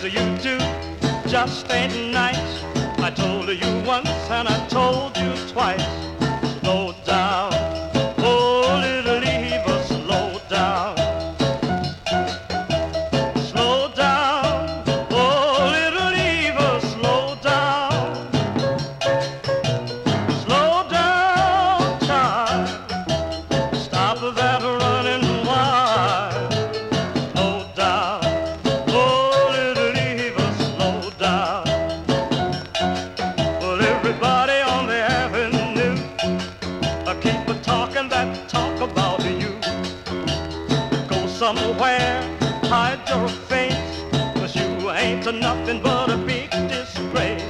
you do just ain't nice. I told you once and I told you twice. Slow down, oh little Eva, slow down. Slow down, oh little Eva, slow down. Slow down, child, stop that running wild. Slow down, oh little Eva, slow down. Well, everybody on the avenue keep talking that talk about you. Go somewhere, hide your face, 'cause you ain't nothing but a big disgrace.